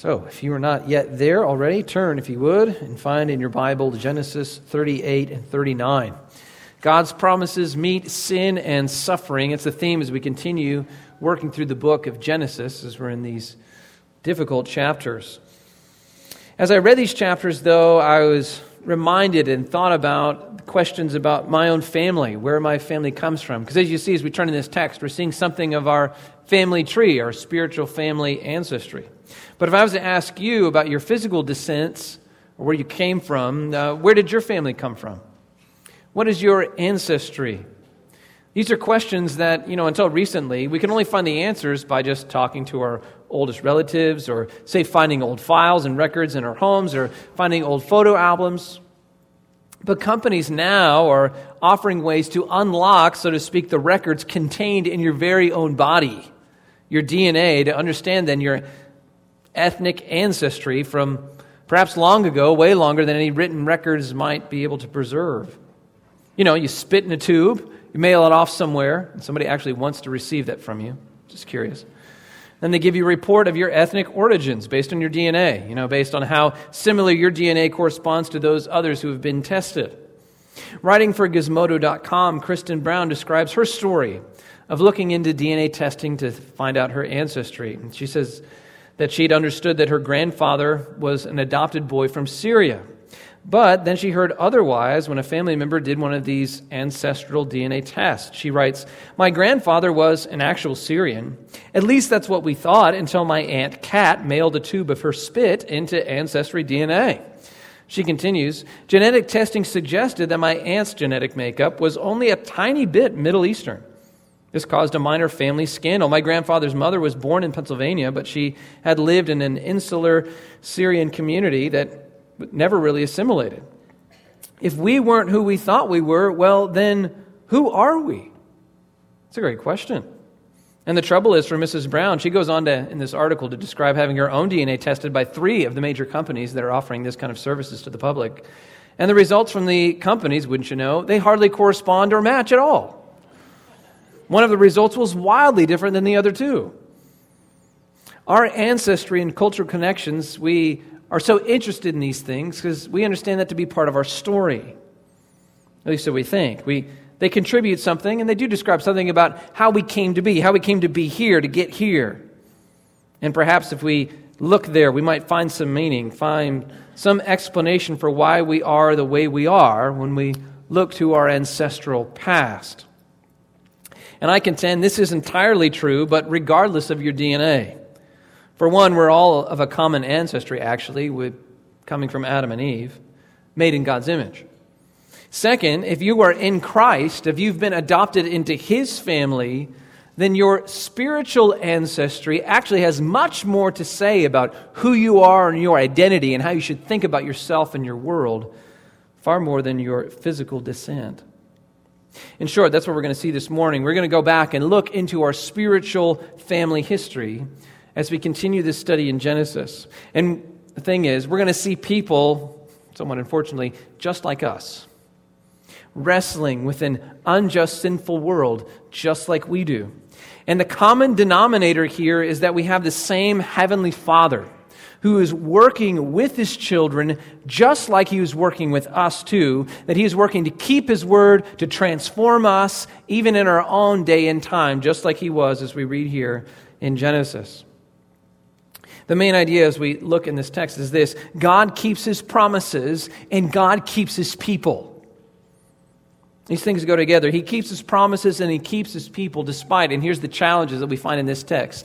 So, if you are not yet there already, turn, if you would, and find in your Bible Genesis 38 and 39. God's promises meet sin and suffering. It's the theme as we continue working through the book of Genesis, as we're in these difficult chapters. As I read these chapters, though, I was reminded and thought about questions about my own family, where my family comes from. Because as you see, as we turn in this text, we're seeing something of our family tree, our spiritual family ancestry. But if I was to ask you about your physical descents, or where you came from, where did your family come from? What is your ancestry? These are questions that, until recently, we can only find the answers by just talking to our oldest relatives, or, say, finding old files and records in our homes, or finding old photo albums. But companies now are offering ways to unlock, so to speak, the records contained in your very own body, your DNA, to understand then your ethnic ancestry from perhaps long ago, way longer than any written records might be able to preserve. You spit in a tube, you mail it off somewhere, and somebody actually wants to receive that from you. Just curious. Then they give you a report of your ethnic origins based on your DNA, based on how similar your DNA corresponds to those others who have been tested. Writing for Gizmodo.com, Kristen Brown describes her story of looking into DNA testing to find out her ancestry. And she says that she'd understood that her grandfather was an adopted boy from Syria. But then she heard otherwise when a family member did one of these ancestral DNA tests. She writes, "My grandfather was an actual Syrian. At least that's what we thought until my Aunt Kat mailed a tube of her spit into Ancestry DNA." She continues, "Genetic testing suggested that my aunt's genetic makeup was only a tiny bit Middle Eastern. This caused a minor family scandal. My grandfather's mother was born in Pennsylvania, but she had lived in an insular Syrian community that never really assimilated. If we weren't who we thought we were, well, then who are we?" It's a great question. And the trouble is for Mrs. Brown, she goes on in this article to describe having her own DNA tested by 3 of the major companies that are offering this kind of services to the public. And the results from the companies, wouldn't you know, they hardly correspond or match at all. One of the results was wildly different than the other 2. Our ancestry and cultural connections, we are so interested in these things because we understand that to be part of our story. At least so we think. They contribute something, and they do describe something about how we came to be here, to get here. And perhaps if we look there, we might find some meaning, find some explanation for why we are the way we are when we look to our ancestral past. And I contend this is entirely true, but regardless of your DNA. For one, we're all of a common ancestry, actually, coming from Adam and Eve, made in God's image. Second, if you are in Christ, if you've been adopted into His family, then your spiritual ancestry actually has much more to say about who you are and your identity and how you should think about yourself and your world, far more than your physical descent. In short, that's what we're going to see this morning. We're going to go back and look into our spiritual family history as we continue this study in Genesis. And the thing is, we're going to see people, somewhat unfortunately, just like us, wrestling with an unjust, sinful world just like we do. And the common denominator here is that we have the same Heavenly Father who is working with His children just like He was working with us too, that He is working to keep His word, to transform us, even in our own day and time, just like He was as we read here in Genesis. The main idea as we look in this text is this: God keeps His promises and God keeps His people. These things go together. He keeps His promises and He keeps His people despite, and here's the challenges that we find in this text.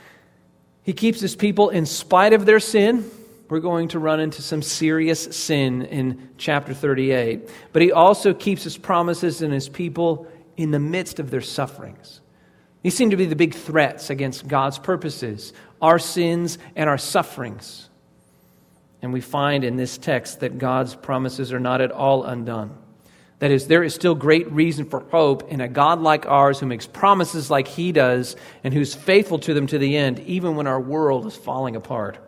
He keeps His people in spite of their sin. We're going to run into some serious sin in chapter 38. But He also keeps His promises and His people in the midst of their sufferings. These seem to be the big threats against God's purposes, our sins and our sufferings. And we find in this text that God's promises are not at all undone. That is, there is still great reason for hope in a God like ours who makes promises like He does and who's faithful to them to the end, even when our world is falling apart.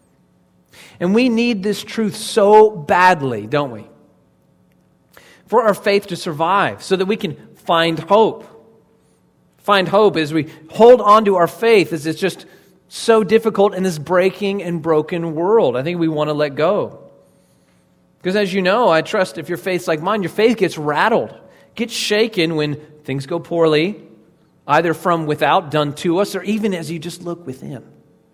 And we need this truth so badly, don't we? For our faith to survive, so that we can find hope. Find hope as we hold on to our faith, as it's just so difficult in this breaking and broken world. I think we want to let go. Because as you know, I trust if your faith's like mine, your faith gets rattled, gets shaken when things go poorly, either from without, done to us, or even as you just look within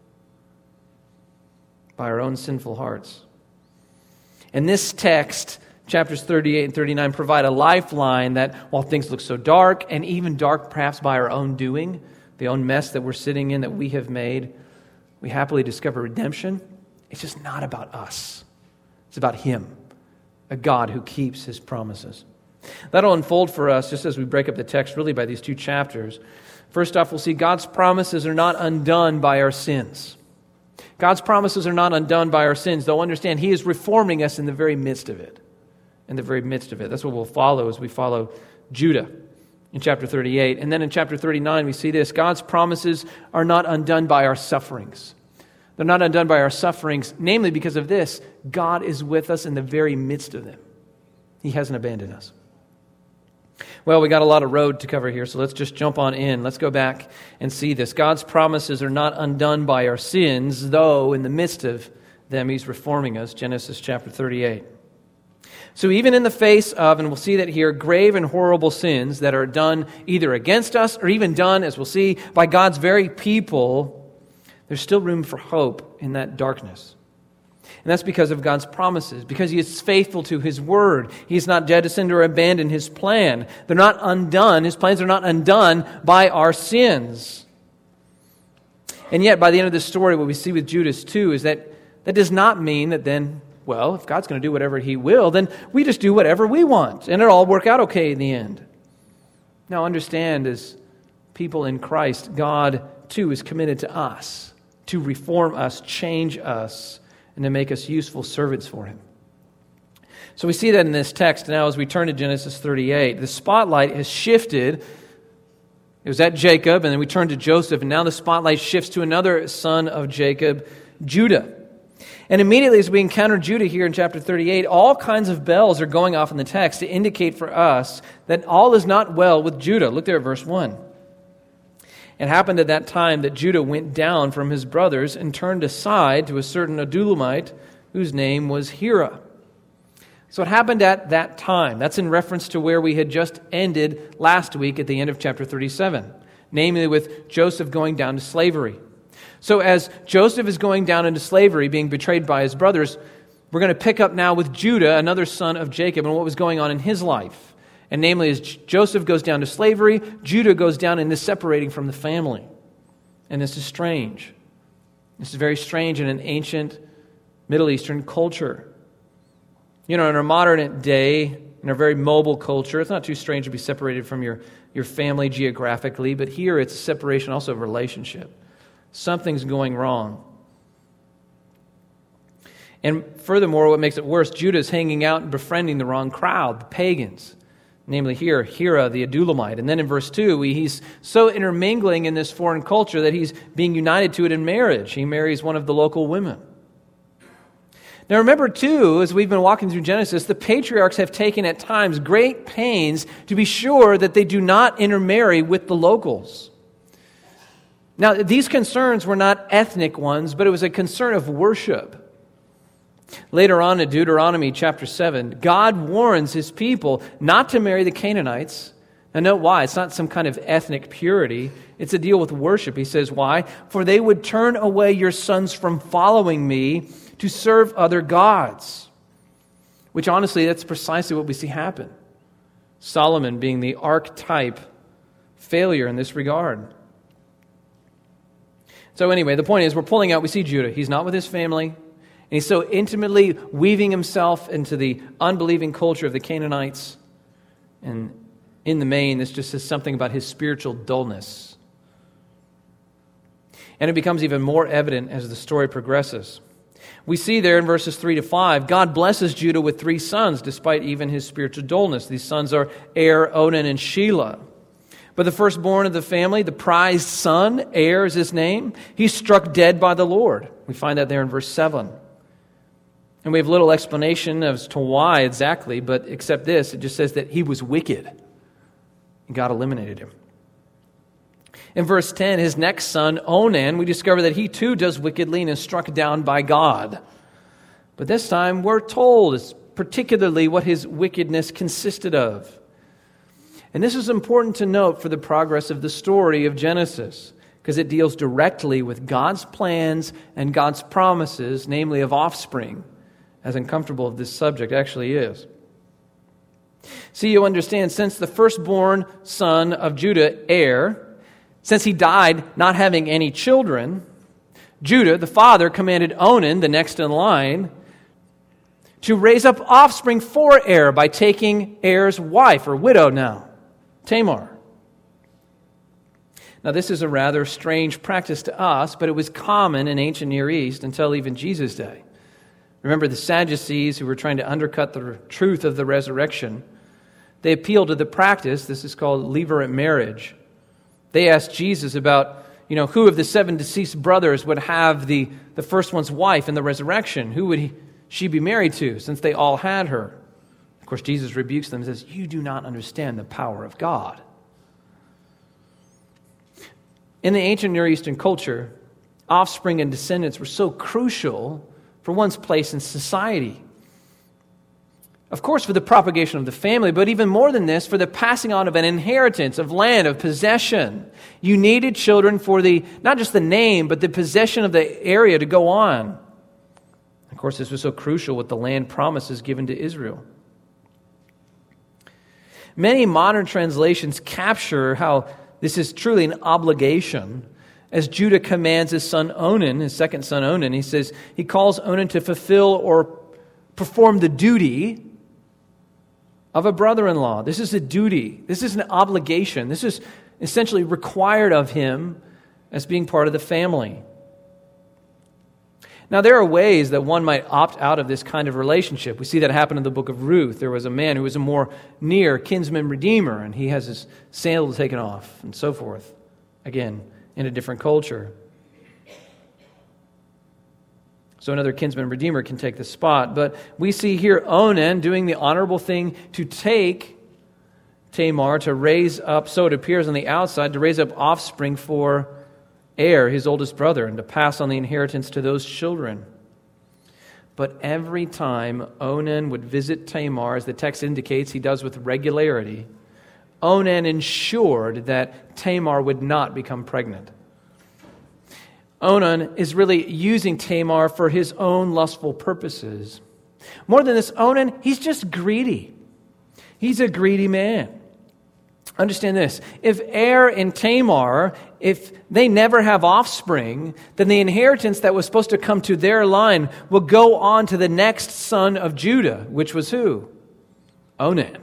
by our own sinful hearts. And this text, chapters 38 and 39, provide a lifeline that while things look so dark, and even dark perhaps by our own doing, the own mess that we're sitting in that we have made, we happily discover redemption. It's just not about us. It's about Him, a God who keeps His promises. That'll unfold for us just as we break up the text really by these two chapters. First off, we'll see God's promises are not undone by our sins. God's promises are not undone by our sins, though understand He is reforming us in the very midst of it. In the very midst of it. That's what we'll follow as we follow Judah in chapter 38. And then in chapter 39, we see this. God's promises are not undone by our sufferings. They're not undone by our sufferings, namely because of this. God is with us in the very midst of them. He hasn't abandoned us. Well, we got a lot of road to cover here, so let's just jump on in. Let's go back and see this. God's promises are not undone by our sins, though in the midst of them He's reforming us. Genesis chapter 38. So even in the face of, and we'll see that here, grave and horrible sins that are done either against us or even done, as we'll see, by God's very people, there's still room for hope in that darkness. And that's because of God's promises, because He is faithful to His word. He has not jettisoned or abandoned His plan. They're not undone. His plans are not undone by our sins. And yet, by the end of this story, what we see with Judas too is that does not mean that then, well, if God's going to do whatever He will, then we just do whatever we want, and it'll all work out okay in the end. Now, understand, as people in Christ, God too is committed to us, to reform us, change us, and to make us useful servants for Him. So we see that in this text now as we turn to Genesis 38. The spotlight has shifted. It was at Jacob, and then we turn to Joseph, and now the spotlight shifts to another son of Jacob, Judah. And immediately as we encounter Judah here in chapter 38, all kinds of bells are going off in the text to indicate for us that all is not well with Judah. Look there at verse 1. It happened at that time that Judah went down from his brothers and turned aside to a certain Adullamite whose name was Hira. So it happened at that time. That's in reference to where we had just ended last week at the end of chapter 37, namely with Joseph going down to slavery. So as Joseph is going down into slavery, being betrayed by his brothers, we're going to pick up now with Judah, another son of Jacob, and what was going on in his life. And namely, as Joseph goes down to slavery, Judah goes down into separating from the family. And this is strange. This is very strange in an ancient Middle Eastern culture. You know, in our modern day, in our very mobile culture, it's not too strange to be separated from your family geographically, but here it's a separation also of relationship. Something's going wrong. And furthermore, what makes it worse, Judah's hanging out and befriending the wrong crowd, the pagans. Namely here, Hira, the Adullamite. And then in verse 2, he's so intermingling in this foreign culture that he's being united to it in marriage. He marries one of the local women. Now remember too, as we've been walking through Genesis, the patriarchs have taken at times great pains to be sure that they do not intermarry with the locals. Now these concerns were not ethnic ones, but it was a concern of worship. Later on in Deuteronomy chapter 7, God warns His people not to marry the Canaanites. And note why. It's not some kind of ethnic purity. It's a deal with worship. He says, why? For they would turn away your sons from following me to serve other gods. Which honestly, that's precisely what we see happen. Solomon being the archetype failure in this regard. So anyway, the point is, we're pulling out, we see Judah. He's not with his family. And he's so intimately weaving himself into the unbelieving culture of the Canaanites. And in the main, this just says something about his spiritual dullness. And it becomes even more evident as the story progresses. We see there in verses 3 to 5, God blesses Judah with 3 sons, despite even his spiritual dullness. These sons are Er, Onan, and Shelah. But the firstborn of the family, the prized son, Er is his name, he's struck dead by the Lord. We find that there in verse 7. And we have little explanation as to why exactly, but except this, it just says that he was wicked. And God eliminated him. In verse 10, his next son, Onan, we discover that he too does wickedly and is struck down by God. But this time we're told it's particularly what his wickedness consisted of. And this is important to note for the progress of the story of Genesis, because it deals directly with God's plans and God's promises, namely of offspring, as uncomfortable as this subject actually is. See, you understand, since the firstborn son of Judah, Er, since he died not having any children, Judah, the father, commanded Onan, the next in line, to raise up offspring for Er by taking Er's wife, or widow now, Tamar. Now, this is a rather strange practice to us, but it was common in ancient Near East until even Jesus' day. Remember the Sadducees who were trying to undercut the truth of the resurrection. They appealed to the practice. This is called levirate marriage. They asked Jesus about, who of the 7 deceased brothers would have the first one's wife in the resurrection? Who would she be married to, since they all had her? Of course, Jesus rebukes them and says, you do not understand the power of God. In the ancient Near Eastern culture, offspring and descendants were so crucial for one's place in society. Of course, for the propagation of the family, but even more than this, for the passing on of an inheritance, of land, of possession. You needed children for not just the name, but the possession of the area to go on. Of course, this was so crucial with the land promises given to Israel. Many modern translations capture how this is truly an obligation. As Judah commands his son Onan, his second son Onan, he calls Onan to fulfill or perform the duty of a brother-in-law. This is a duty. This is an obligation. This is essentially required of him as being part of the family. Now, there are ways that one might opt out of this kind of relationship. We see that happen in the book of Ruth. There was a man who was a more near kinsman redeemer, and he has his sandals taken off, and so forth. Again, in a different culture. So another kinsman redeemer can take the spot. But we see here Onan doing the honorable thing to take Tamar, to raise up, so it appears on the outside, to raise up offspring for Er, his oldest brother, and to pass on the inheritance to those children. But every time Onan would visit Tamar, as the text indicates he does with regularity, Onan ensured that Tamar would not become pregnant. Onan is really using Tamar for his own lustful purposes. More than this, Onan, he's just greedy. He's a greedy man. Understand this. If Er and Tamar, if they never have offspring, then the inheritance that was supposed to come to their line will go on to the next son of Judah, which was who? Onan.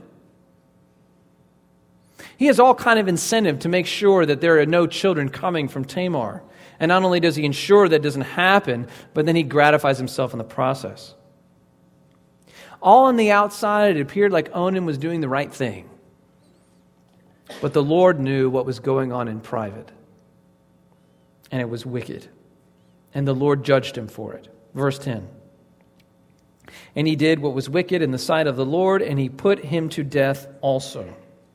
He has all kind of incentive to make sure that there are no children coming from Tamar. And not only does he ensure that doesn't happen, but then he gratifies himself in the process. All on the outside, it appeared like Onan was doing the right thing. But the Lord knew what was going on in private. And it was wicked. And the Lord judged him for it. Verse 10. And he did what was wicked in the sight of the Lord, and he put him to death also.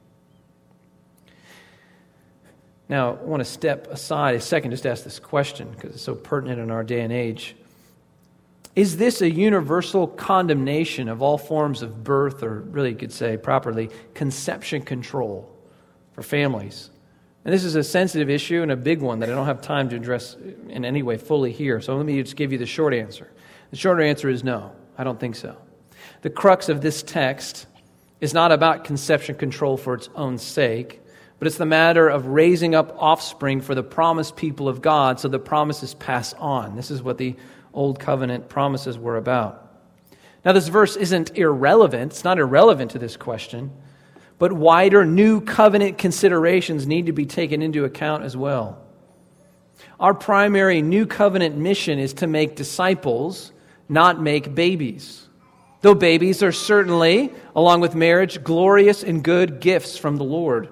Now, I want to step aside a second just to ask this question, because it's so pertinent in our day and age. Is this a universal condemnation of all forms of birth, or really you could say properly, conception control for families? And this is a sensitive issue and a big one that I don't have time to address in any way fully here. So let me just give you the short answer. The shorter answer is no, I don't think so. The crux of this text is not about conception control for its own sake, but it's the matter of raising up offspring for the promised people of God so the promises pass on. This is what the Old Covenant promises were about. Now, this verse isn't irrelevant. It's not irrelevant to this question, but wider New Covenant considerations need to be taken into account as well. Our primary New Covenant mission is to make disciples, not make babies. Though babies are certainly, along with marriage, glorious and good gifts from the Lord.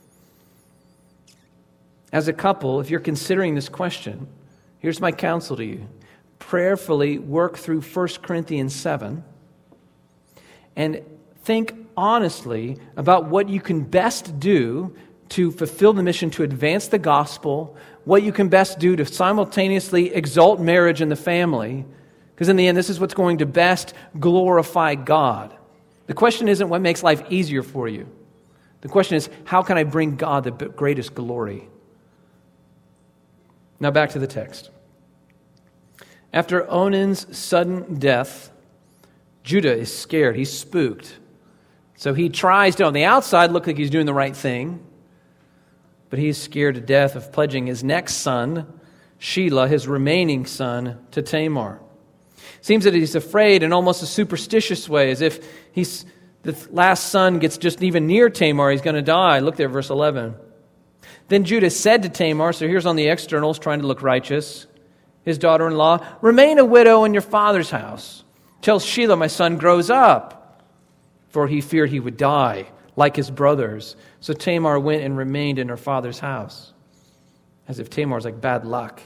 As a couple, if you're considering this question, here's my counsel to you. Prayerfully work through 1 Corinthians 7 and think honestly about what you can best do to fulfill the mission to advance the gospel, what you can best do to simultaneously exalt marriage and the family, because in the end, this is what's going to best glorify God. The question isn't what makes life easier for you. The question is, how can I bring God the greatest glory? Now back to the text. After Onan's sudden death, Judah is scared. He's spooked. So he tries to, on the outside, look like he's doing the right thing. But he's scared to death of pledging his next son, Shelah, his remaining son, to Tamar. Seems that he's afraid in almost a superstitious way, as if the last son gets just even near Tamar, he's going to die. Look there, verse 11. Then Judah said to Tamar, so here's on the externals, trying to look righteous, his daughter-in-law, remain a widow in your father's house till Shelah, my son, grows up. For he feared he would die like his brothers. So Tamar went and remained in her father's house. As if Tamar's like bad luck.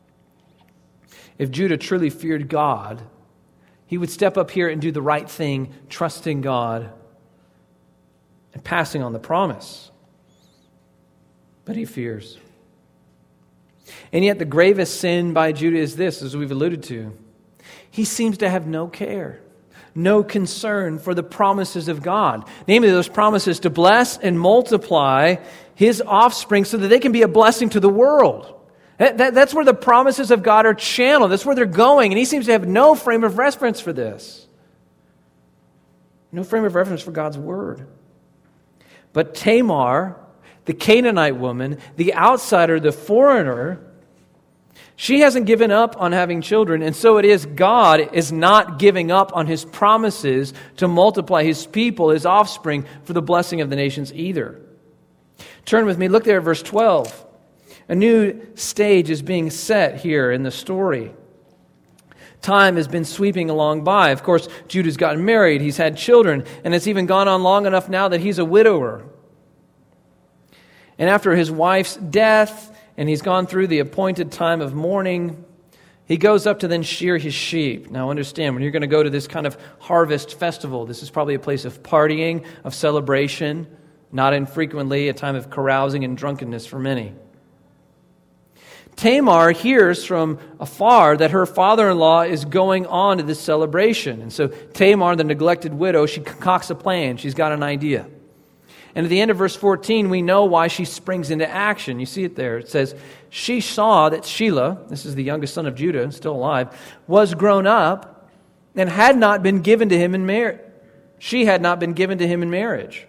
If Judah truly feared God, he would step up here and do the right thing, trusting God and passing on the promise. But he fears. And yet the gravest sin by Judah is this, as we've alluded to. He seems to have no care, no concern for the promises of God. Namely, those promises to bless and multiply his offspring so that they can be a blessing to the world. That's where the promises of God are channeled. That's where they're going. And he seems to have no frame of reference for this. No frame of reference for God's word. But Tamar, the Canaanite woman, the outsider, the foreigner, she hasn't given up on having children, and so it is God is not giving up on his promises to multiply his people, his offspring, for the blessing of the nations either. Turn with me, look there at verse 12. A new stage is being set here in the story. Time has been sweeping along by. Of course, Judah's gotten married, he's had children, and it's even gone on long enough now that he's a widower. And after his wife's death, and he's gone through the appointed time of mourning, he goes up to then shear his sheep. Now understand, when you're going to go to this kind of harvest festival, this is probably a place of partying, of celebration, not infrequently a time of carousing and drunkenness for many. Tamar hears from afar that her father-in-law is going on to this celebration. And so Tamar, the neglected widow, she concocts a plan. She's got an idea. And at the end of verse 14, we know why she springs into action. You see it there. It says, she saw that Shelah, this is the youngest son of Judah, still alive, was grown up and had not been given to him in marriage. She had not been given to him in marriage.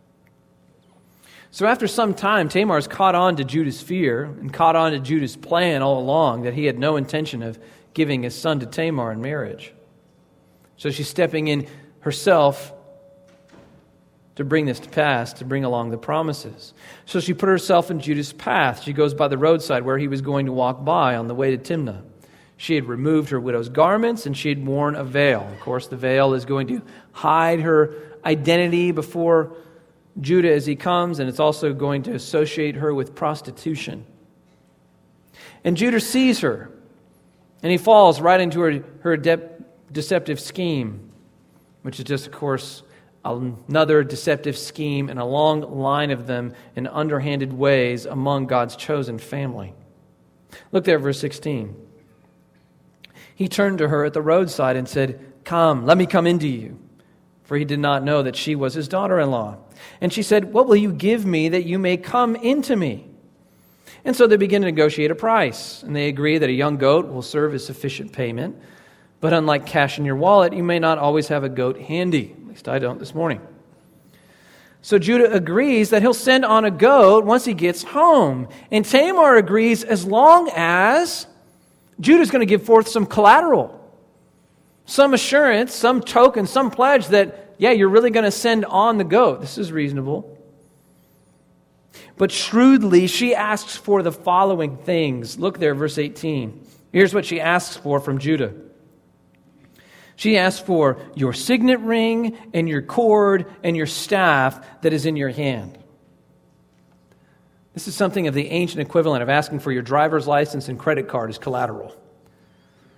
So after some time, Tamar's caught on to Judah's fear and caught on to Judah's plan all along that he had no intention of giving his son to Tamar in marriage. So she's stepping in herself to bring this to pass, to bring along the promises. So she put herself in Judah's path. She goes by the roadside where he was going to walk by on the way to Timnah. She had removed her widow's garments and she had worn a veil. Of course, the veil is going to hide her identity before Judah as he comes, and it's also going to associate her with prostitution. And Judah sees her, and he falls right into her deceptive scheme, which is just, of course, another deceptive scheme and a long line of them in underhanded ways among God's chosen family. Look there at verse 16. He turned to her at the roadside and said, "Come, let me come into you." For he did not know that she was his daughter-in-law. And she said, "What will you give me that you may come into me?" And so they begin to negotiate a price. And they agree that a young goat will serve as sufficient payment. But unlike cash in your wallet, you may not always have a goat handy. At least I don't this morning. So Judah agrees that he'll send on a goat once he gets home. And Tamar agrees as long as Judah's going to give forth some collateral, some assurance, some token, some pledge that, yeah, you're really going to send on the goat. This is reasonable. But shrewdly, she asks for the following things. Look there, verse 18. Here's what she asks for from Judah. She asks for your signet ring and your cord and your staff that is in your hand. This is something of the ancient equivalent of asking for your driver's license and credit card as collateral.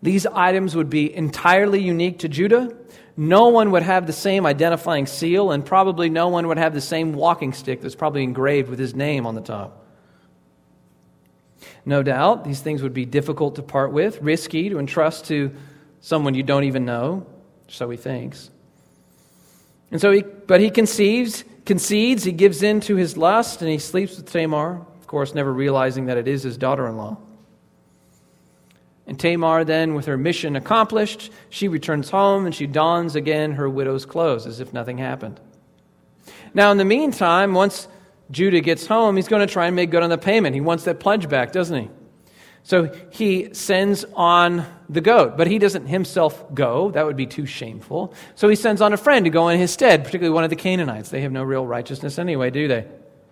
These items would be entirely unique to Judah. No one would have the same identifying seal, and probably no one would have the same walking stick that's probably engraved with his name on the top. No doubt, these things would be difficult to part with, risky to entrust to someone you don't even know, so he thinks. And so he concedes, he gives in to his lust, and he sleeps with Tamar, of course, never realizing that it is his daughter-in-law. And Tamar then, with her mission accomplished, she returns home and she dons again her widow's clothes as if nothing happened. Now, in the meantime, once Judah gets home, he's going to try and make good on the payment. He wants that pledge back, doesn't he? So he sends on the goat, but he doesn't himself go. That would be too shameful. So he sends on a friend to go in his stead, particularly one of the Canaanites. They have no real righteousness anyway, do they?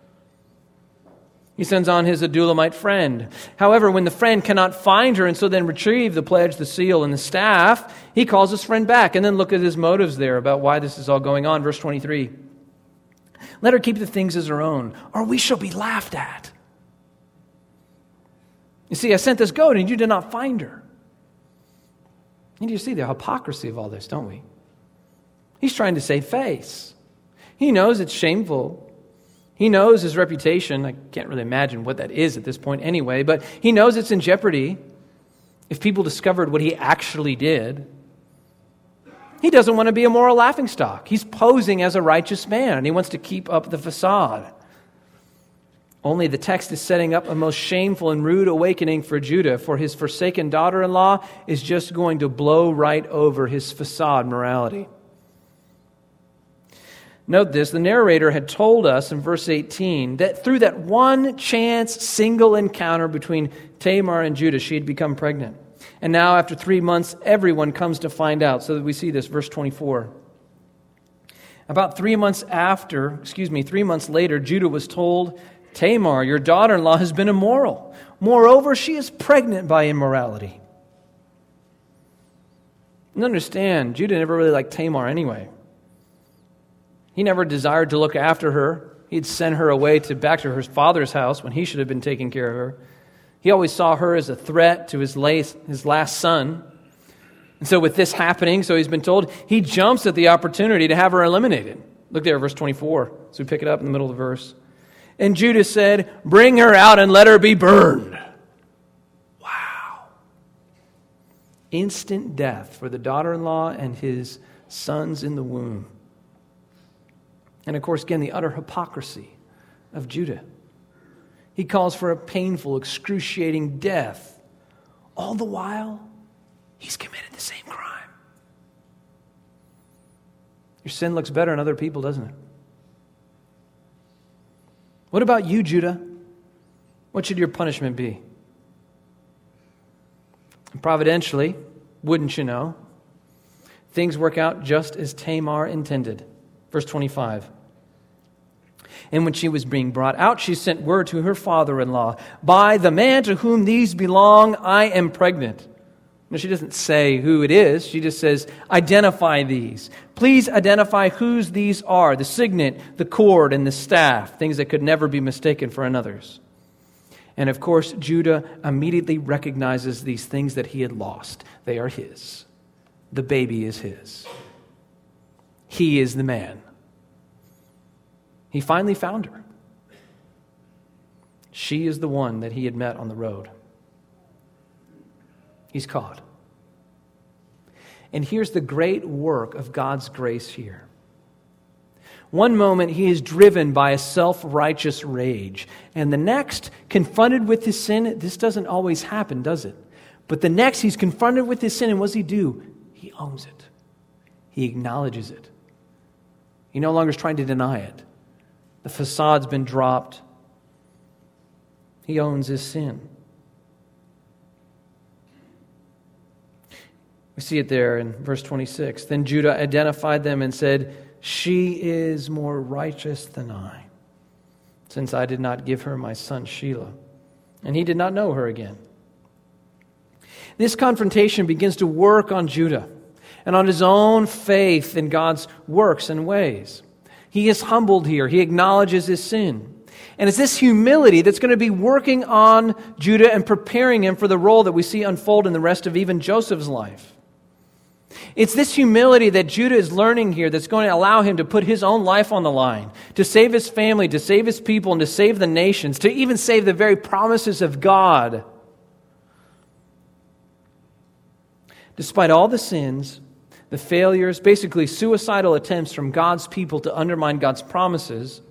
He sends on his Adullamite friend. However, when the friend cannot find her and so then retrieve the pledge, the seal, and the staff, he calls his friend back. And then look at his motives there about why this is all going on. Verse 23. Let her keep the things as her own, or we shall be laughed at. You see, I sent this goat and you did not find her. And you see the hypocrisy of all this, don't we? He's trying to save face. He knows it's shameful. He knows his reputation. I can't really imagine what that is at this point anyway, but he knows it's in jeopardy if people discovered what he actually did. He doesn't want to be a moral laughingstock. He's posing as a righteous man, and he wants to keep up the facade. Only the text is setting up a most shameful and rude awakening for Judah, for his forsaken daughter-in-law is just going to blow right over his facade morality. Note this, the narrator had told us in verse 18 that through that one chance single encounter between Tamar and Judah, she had become pregnant. And now after 3 months, everyone comes to find out. So that we see this, verse 24. About 3 months later, Judah was told, Tamar, your daughter-in-law has been immoral. Moreover, she is pregnant by immorality. And understand, Judah never really liked Tamar anyway. He never desired to look after her. He'd send her away back to her father's house when he should have been taking care of her. He always saw her as a threat to his last son. And so with this happening, so he's been told, he jumps at the opportunity to have her eliminated. Look there, verse 24. So we pick it up in the middle of the verse. And Judah said, bring her out and let her be burned. Wow. Instant death for the daughter-in-law and his sons in the womb. And of course, again, the utter hypocrisy of Judah. He calls for a painful, excruciating death. All the while, he's committed the same crime. Your sin looks better on other people, doesn't it? What about you, Judah? What should your punishment be? And providentially, wouldn't you know, things work out just as Tamar intended. Verse 25. And when she was being brought out, she sent word to her father-in-law, by the man to whom these belong, I am pregnant. Now, she doesn't say who it is. She just says, identify these. Please identify whose these are, the signet, the cord, and the staff, things that could never be mistaken for another's. And of course, Judah immediately recognizes these things that he had lost. They are his. The baby is his. He is the man. He finally found her. She is the one that he had met on the road. He's caught. And here's the great work of God's grace here. One moment he is driven by a self-righteous rage, and the next, confronted with his sin. This doesn't always happen, does it? But the next, he's confronted with his sin, and what does he do? He owns it. He acknowledges it. He no longer is trying to deny it. The facade's been dropped. He owns his sin. We see it there in verse 26. Then Judah identified them and said, she is more righteous than I, since I did not give her my son Shelah. And he did not know her again. This confrontation begins to work on Judah and on his own faith in God's works and ways. He is humbled here. He acknowledges his sin. And it's this humility that's going to be working on Judah and preparing him for the role that we see unfold in the rest of even Joseph's life. It's this humility that Judah is learning here that's going to allow him to put his own life on the line, to save his family, to save his people, and to save the nations, to even save the very promises of God. Despite all the sins, the failures, basically suicidal attempts from God's people to undermine God's promises,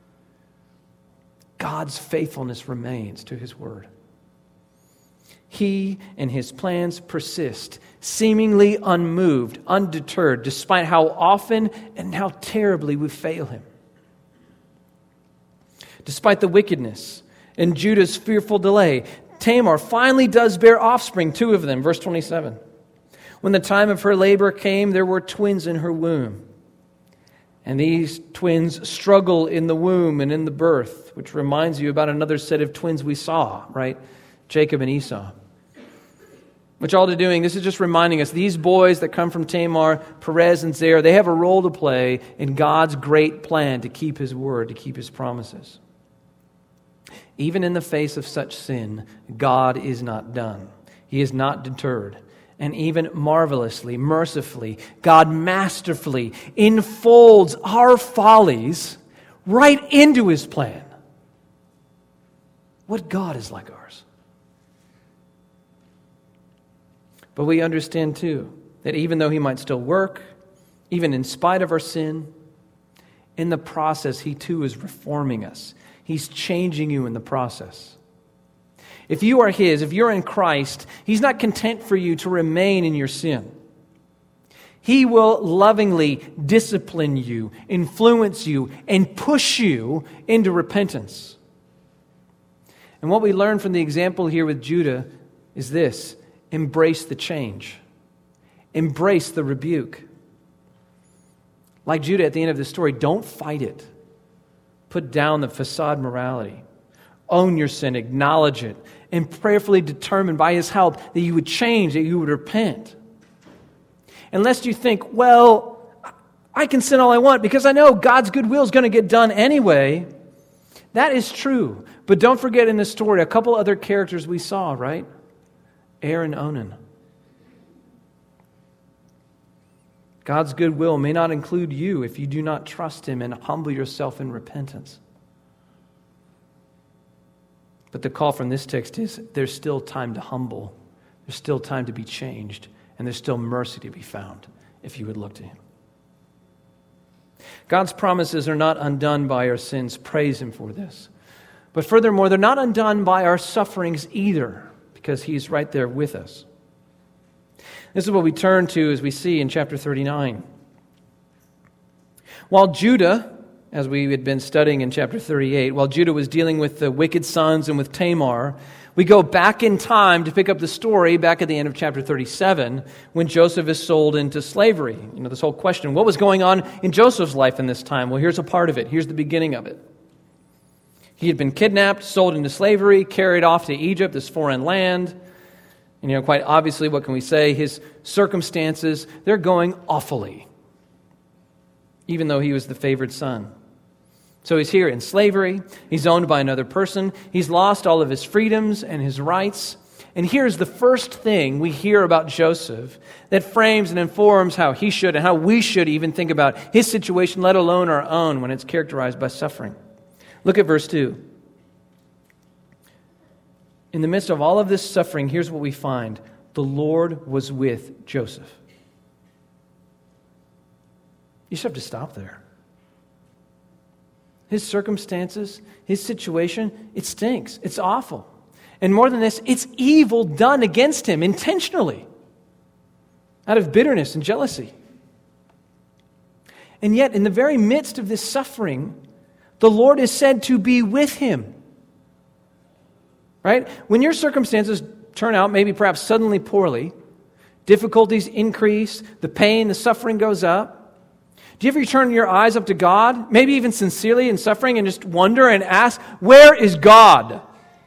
God's faithfulness remains to His word. He and His plans persist, seemingly unmoved, undeterred, despite how often and how terribly we fail Him. Despite the wickedness and Judah's fearful delay, Tamar finally does bear offspring, 2 of them, verse 27. When the time of her labor came, there were twins in her womb. And these twins struggle in the womb and in the birth, which reminds you about another set of twins we saw, right? Jacob and Esau. Which all they're doing, this is just reminding us, these boys that come from Tamar, Perez and Zerah, they have a role to play in God's great plan to keep His word, to keep His promises. Even in the face of such sin, God is not done. He is not deterred. And even marvelously, mercifully, God masterfully enfolds our follies right into His plan. What God is like ours? But we understand too that even though He might still work, even in spite of our sin, in the process He too is reforming us. He's changing you in the process. If you are His, if you're in Christ, He's not content for you to remain in your sin. He will lovingly discipline you, influence you, and push you into repentance. And what we learn from the example here with Judah is this: embrace the change. Embrace the rebuke. Like Judah at the end of the story, don't fight it. Put down the facade morality. Own your sin, acknowledge it, and prayerfully determine by His help that you would change, that you would repent. Unless you think, well, I can sin all I want because I know God's goodwill is going to get done anyway. That is true. But don't forget in this story a couple other characters we saw, right? Er and Onan. God's goodwill may not include you if you do not trust Him and humble yourself in repentance. But the call from this text is there's still time to humble. There's still time to be changed. And there's still mercy to be found if you would look to Him. God's promises are not undone by our sins. Praise Him for this. But furthermore, they're not undone by our sufferings either, because He's right there with us. This is what we turn to as we see in chapter 39. While Judah, as we had been studying in chapter 38, while Judah was dealing with the wicked sons and with Tamar, we go back in time to pick up the story back at the end of chapter 37 when Joseph is sold into slavery. You know, this whole question, what was going on in Joseph's life in this time? Well, here's a part of it. Here's the beginning of it. He had been kidnapped, sold into slavery, carried off to Egypt, this foreign land. And, quite obviously, what can we say? His circumstances, they're going awfully, even though he was the favored son. So he's here in slavery. He's owned by another person. He's lost all of his freedoms and his rights. And here's the first thing we hear about Joseph that frames and informs how he should and how we should even think about his situation, let alone our own, when it's characterized by suffering. Look at verse 2. In the midst of all of this suffering, here's what we find. The Lord was with Joseph. You just have to stop there. His circumstances, his situation, it stinks. It's awful. And more than this, it's evil done against him intentionally, out of bitterness and jealousy. And yet, in the very midst of this suffering, the Lord is said to be with him. Right? When your circumstances turn out maybe perhaps suddenly poorly, difficulties increase, the pain, the suffering goes up, do you ever turn your eyes up to God, maybe even sincerely in suffering, and just wonder and ask, where is God?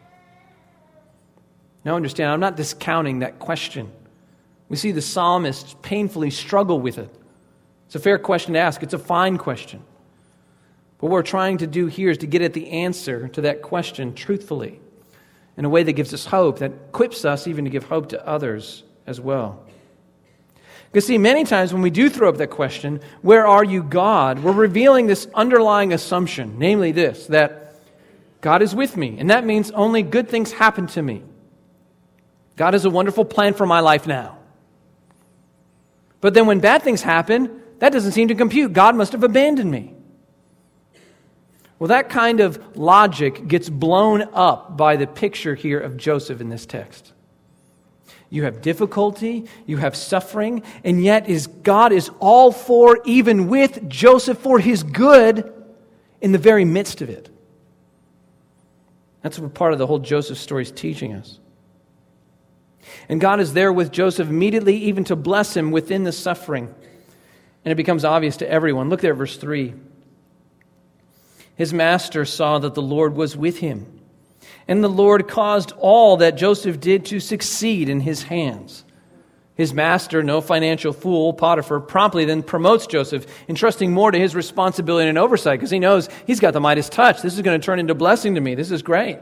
Now understand, I'm not discounting that question. We see the psalmist painfully struggle with it. It's a fair question to ask. It's a fine question. But what we're trying to do here is to get at the answer to that question truthfully, in a way that gives us hope, that equips us even to give hope to others as well. Because see, many times when we do throw up that question, where are you, God? We're revealing this underlying assumption, namely this, that God is with me, and that means only good things happen to me. God has a wonderful plan for my life now. But then when bad things happen, that doesn't seem to compute. God must have abandoned me. Well, that kind of logic gets blown up by the picture here of Joseph in this text. You have difficulty, you have suffering, and yet God is all for, even with Joseph, for his good in the very midst of it. That's what part of the whole Joseph story is teaching us. And God is there with Joseph immediately, even to bless him within the suffering. And it becomes obvious to everyone. Look there at verse 3. His master saw that the Lord was with him, and the Lord caused all that Joseph did to succeed in his hands. His master, no financial fool, Potiphar, promptly then promotes Joseph, entrusting more to his responsibility and oversight, because he knows he's got the Midas touch. This is going to turn into blessing to me. This is great.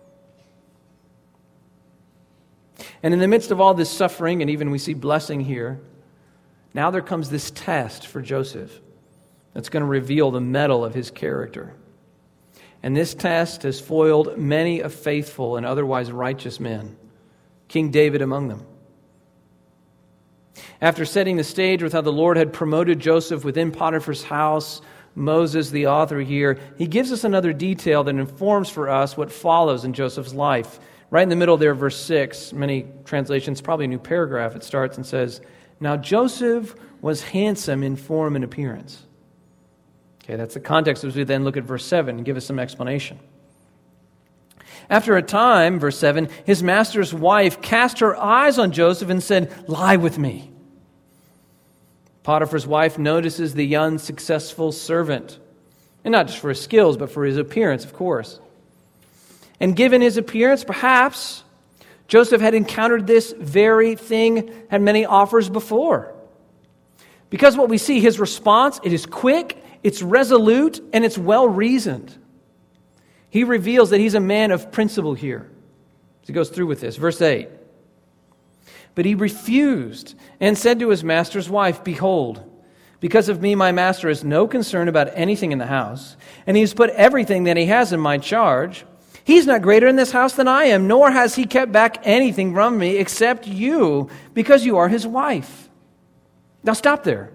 And in the midst of all this suffering, and even we see blessing here, now there comes this test for Joseph that's going to reveal the mettle of his character. And this test has foiled many a faithful and otherwise righteous men, King David among them. After setting the stage with how the Lord had promoted Joseph within Potiphar's house, Moses, the author here, he gives us another detail that informs for us what follows in Joseph's life. Right in the middle there, verse 6, many translations, probably a new paragraph, it starts and says, "Now Joseph was handsome in form and appearance." Okay, that's the context as we then look at verse 7 and give us some explanation. After a time, verse 7, his master's wife cast her eyes on Joseph and said, "Lie with me." Potiphar's wife notices the unsuccessful servant, and not just for his skills, but for his appearance, of course. And given his appearance, perhaps Joseph had encountered this very thing, had many offers before. Because what we see, his response, it is quick, it's resolute, and it's well-reasoned. He reveals that he's a man of principle here. As he goes through with this. Verse 8. But he refused and said to his master's wife, "Behold, because of me my master has no concern about anything in the house, and he has put everything that he has in my charge. He's not greater in this house than I am, nor has he kept back anything from me except you, because you are his wife." Now stop there.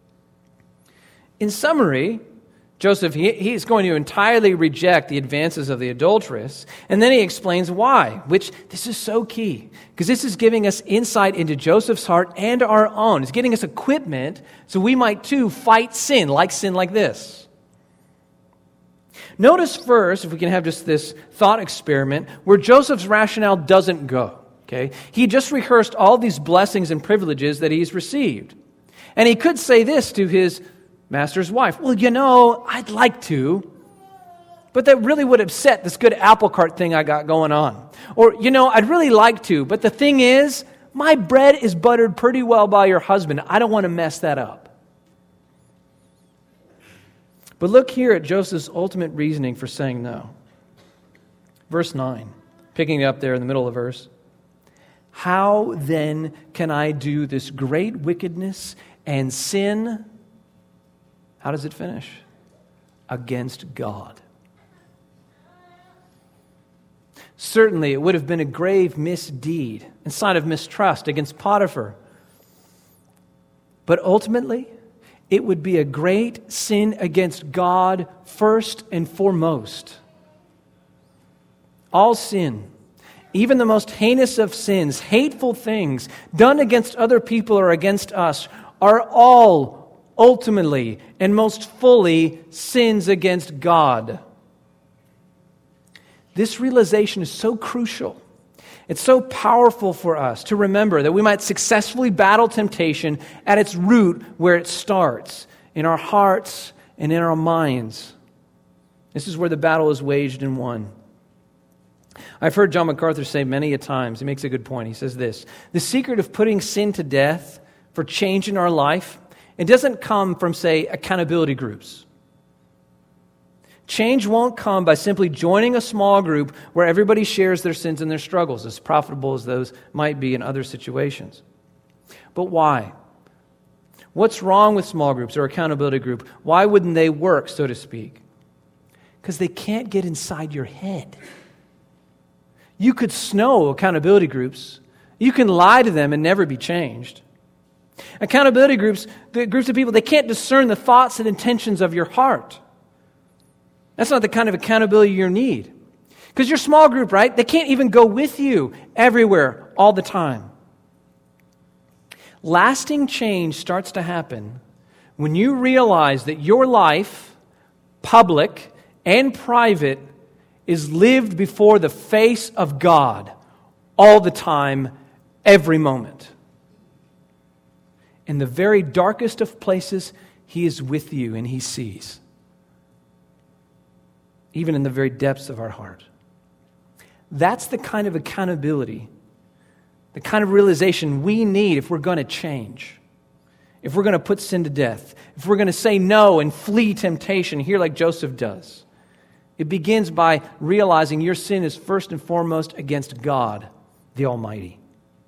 In summary, Joseph, he's going to entirely reject the advances of the adulteress, and then he explains why, which this is so key, because this is giving us insight into Joseph's heart and our own. It's getting us equipment so we might too fight sin like this. Notice first, if we can have just this thought experiment, where Joseph's rationale doesn't go. Okay, he just rehearsed all these blessings and privileges that he's received. And he could say this to his master's wife, "Well, I'd like to, but that really would upset this good apple cart thing I got going on. Or, I'd really like to, but the thing is, my bread is buttered pretty well by your husband. I don't want to mess that up." But look here at Joseph's ultimate reasoning for saying no. Verse 9, picking it up there in the middle of the verse. "How then can I do this great wickedness and sin?" How does it finish? "Against God." Certainly, it would have been a grave misdeed and sign of mistrust against Potiphar. But ultimately, it would be a great sin against God first and foremost. All sin, even the most heinous of sins, hateful things done against other people or against us, are all ultimately and most fully sins against God. This realization is so crucial. It's so powerful for us to remember that we might successfully battle temptation at its root where it starts, in our hearts and in our minds. This is where the battle is waged and won. I've heard John MacArthur say many a times, he makes a good point. He says this, "The secret of putting sin to death for change in our life, it doesn't come from, say, accountability groups. Change won't come by simply joining a small group where everybody shares their sins and their struggles, as profitable as those might be in other situations. But why? What's wrong with small groups or accountability group? Why wouldn't they work, so to speak? Because they can't get inside your head. You could snow accountability groups. You can lie to them and never be changed. Accountability groups, the groups of people, they can't discern the thoughts and intentions of your heart. That's not the kind of accountability you need. Because your small group, right? They can't even go with you everywhere all the time. Lasting change starts to happen when you realize that your life, public and private, is lived before the face of God all the time, every moment. In the very darkest of places, He is with you and He sees. Even in the very depths of our heart. That's the kind of accountability, the kind of realization we need if we're going to change. If we're going to put sin to death. If we're going to say no and flee temptation here like Joseph does. It begins by realizing your sin is first and foremost against God, the Almighty.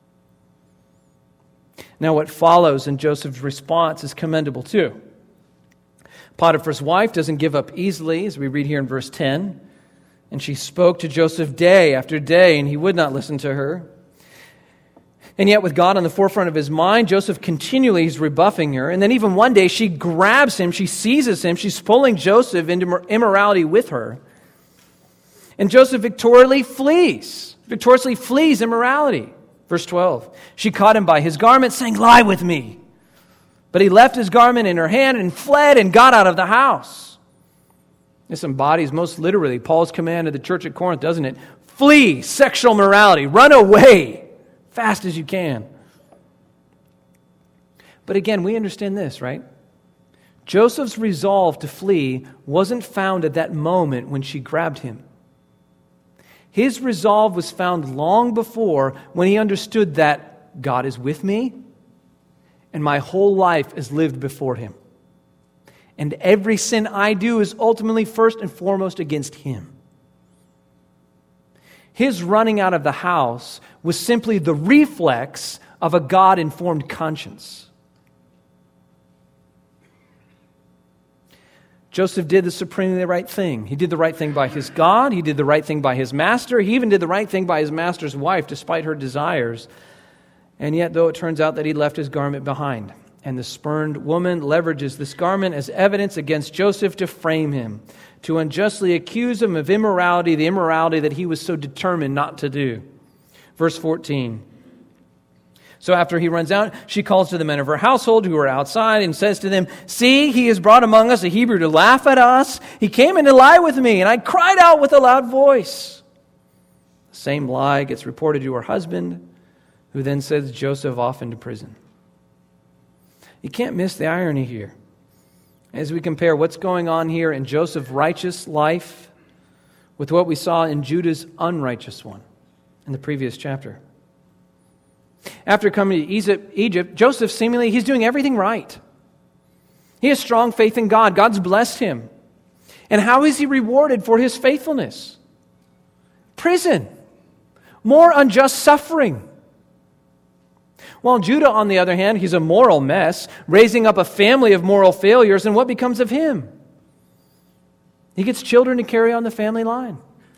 Now what follows in Joseph's response is commendable too. Potiphar's wife doesn't give up easily, as we read here in verse 10. And she spoke to Joseph day after day, and he would not listen to her. And yet with God on the forefront of his mind, Joseph continually is rebuffing her. And then even one day she grabs him, she seizes him, she's pulling Joseph into immorality with her. And Joseph victoriously flees immorality. Verse 12, she caught him by his garment, saying, "Lie with me." But he left his garment in her hand and fled and got out of the house. This embodies most literally Paul's command to the church at Corinth, doesn't it? Flee sexual morality. Run away fast as you can. But again, we understand this, right? Joseph's resolve to flee wasn't found at that moment when she grabbed him. His resolve was found long before when he understood that God is with me and my whole life is lived before Him. And every sin I do is ultimately first and foremost against Him. His running out of the house was simply the reflex of a God-informed conscience. Joseph did the supremely right thing. He did the right thing by his God. He did the right thing by his master. He even did the right thing by his master's wife, despite her desires. And yet, though it turns out that he left his garment behind. And the spurned woman leverages this garment as evidence against Joseph to frame him, to unjustly accuse him of immorality, the immorality that he was so determined not to do. Verse 14. So after he runs out, she calls to the men of her household who are outside and says to them, "See, he has brought among us a Hebrew to laugh at us. He came in to lie with me, and I cried out with a loud voice." The same lie gets reported to her husband, who then sends Joseph off into prison. You can't miss the irony here. As we compare what's going on here in Joseph's righteous life with what we saw in Judah's unrighteous one in the previous chapter. After coming to Egypt, Joseph seemingly, he's doing everything right. He has strong faith in God. God's blessed him. And how is he rewarded for his faithfulness? Prison. More unjust suffering. While Judah, on the other hand, he's a moral mess, raising up a family of moral failures, and what becomes of him? He gets children to carry on the family line.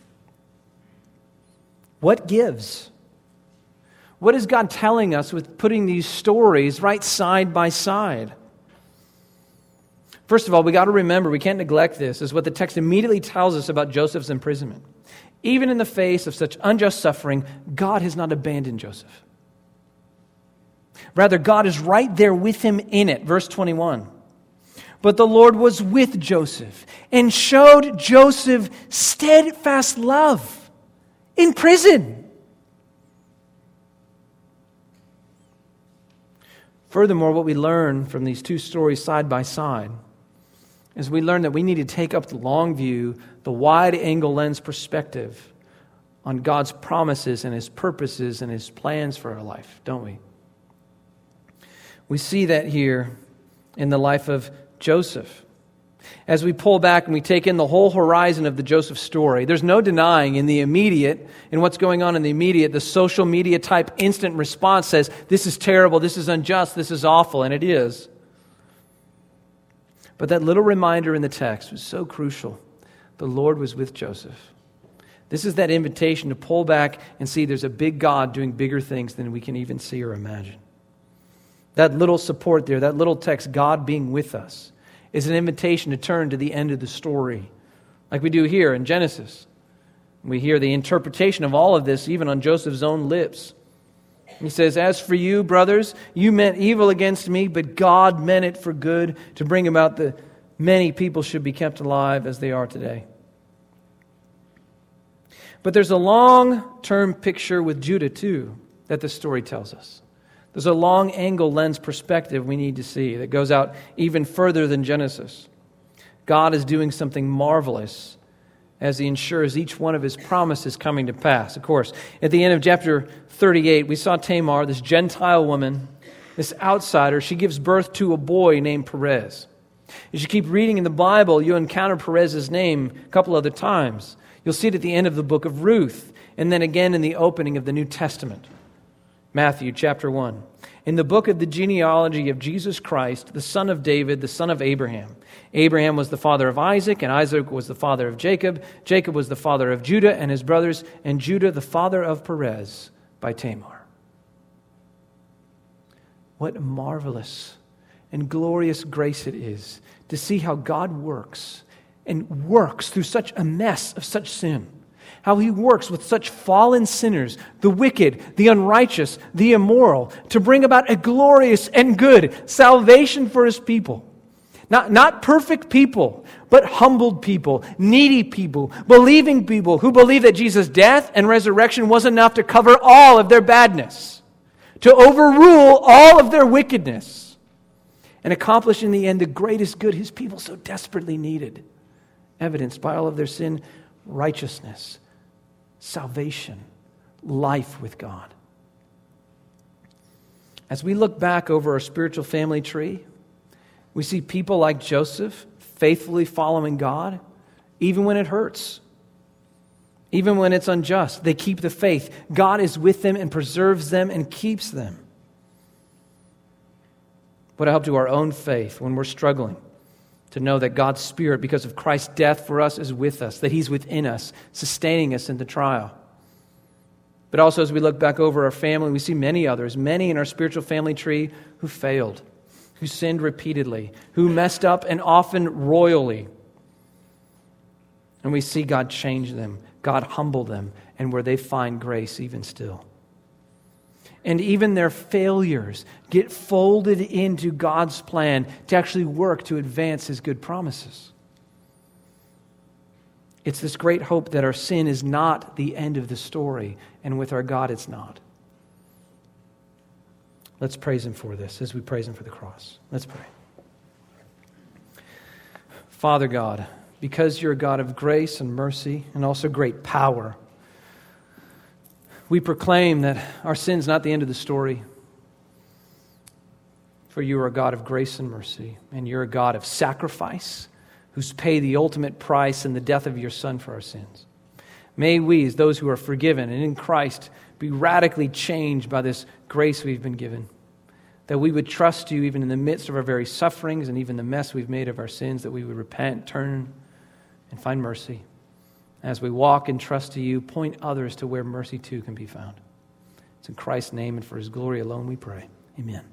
What gives? What is God telling us with putting these stories right side by side? First of all, we got to remember, we can't neglect this, is what the text immediately tells us about Joseph's imprisonment. Even in the face of such unjust suffering, God has not abandoned Joseph. Rather, God is right there with him in it. Verse 21. But the Lord was with Joseph and showed Joseph steadfast love in prison. Furthermore, what we learn from these two stories side by side is we learn that we need to take up the long view, the wide-angle lens perspective on God's promises and His purposes and His plans for our life, don't we? We see that here in the life of Joseph. As we pull back and we take in the whole horizon of the Joseph story, there's no denying in the immediate, in what's going on in the immediate, the social media type instant response says, this is terrible, this is unjust, this is awful, and it is. But that little reminder in the text was so crucial. The Lord was with Joseph. This is that invitation to pull back and see there's a big God doing bigger things than we can even see or imagine. That little support there, that little text, God being with us, is an invitation to turn to the end of the story, like we do here in Genesis. We hear the interpretation of all of this even on Joseph's own lips. He says, as for you, brothers, you meant evil against me, but God meant it for good to bring about that many people should be kept alive as they are today. But there's a long-term picture with Judah too that the story tells us. There's a long-angle lens perspective we need to see that goes out even further than Genesis. God is doing something marvelous as He ensures each one of His promises coming to pass. Of course, at the end of chapter 38, we saw Tamar, this Gentile woman, this outsider. She gives birth to a boy named Perez. As you keep reading in the Bible, you encounter Perez's name a couple other times. You'll see it at the end of the book of Ruth, and then again in the opening of the New Testament. Matthew chapter 1. In the book of the genealogy of Jesus Christ, the son of David, the son of Abraham. Abraham was the father of Isaac, and Isaac was the father of Jacob. Jacob was the father of Judah and his brothers, and Judah the father of Perez by Tamar. What marvelous and glorious grace it is to see how God works, and works through such a mess of such sin. How He works with such fallen sinners, the wicked, the unrighteous, the immoral, to bring about a glorious and good salvation for His people. Not perfect people, but humbled people, needy people, believing people who believe that Jesus' death and resurrection was enough to cover all of their badness, to overrule all of their wickedness, and accomplish in the end the greatest good His people so desperately needed, evidenced by all of their sin, righteousness, salvation, life with God. As we look back over our spiritual family tree, we see people like Joseph faithfully following God, even when it hurts, even when it's unjust. They keep the faith. God is with them and preserves them and keeps them. What a help to our own faith when we're struggling, to know that God's Spirit, because of Christ's death for us, is with us, that He's within us, sustaining us in the trial. But also as we look back over our family, we see many others, many in our spiritual family tree who failed, who sinned repeatedly, who messed up and often royally. And we see God change them, God humble them, and where they find grace even still. And even their failures get folded into God's plan to actually work to advance His good promises. It's this great hope that our sin is not the end of the story, and with our God it's not. Let's praise Him for this as we praise Him for the cross. Let's pray. Father God, because You're a God of grace and mercy and also great power, we proclaim that our sin's not the end of the story. For You are a God of grace and mercy, and You're a God of sacrifice, who's paid the ultimate price in the death of Your Son for our sins. May we, as those who are forgiven and in Christ, be radically changed by this grace we've been given. That we would trust You even in the midst of our very sufferings and even the mess we've made of our sins, that we would repent, turn, and find mercy. As we walk and trust to You, point others to where mercy too can be found. It's in Christ's name and for His glory alone we pray. Amen.